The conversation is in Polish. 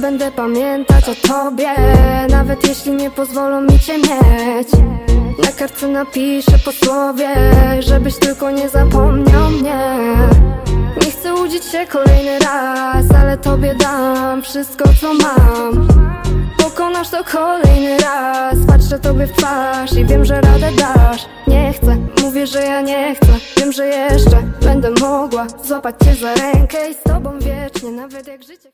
będę pamiętać o tobie, nawet jeśli nie pozwolą mi cię mieć. Na kartce napiszę posłowie, żebyś tylko nie zapomniał mnie. Nie chcę łudzić się kolejny raz, ale tobie dam wszystko co mam. Pokonasz to kolejny raz, patrzę tobie w twarz i wiem, że radę dasz. Nie chcę, mówię, że ja nie chcę. Wiem, że jeszcze będę mogła złapać cię za rękę i z tobą wiecznie, nawet jak życie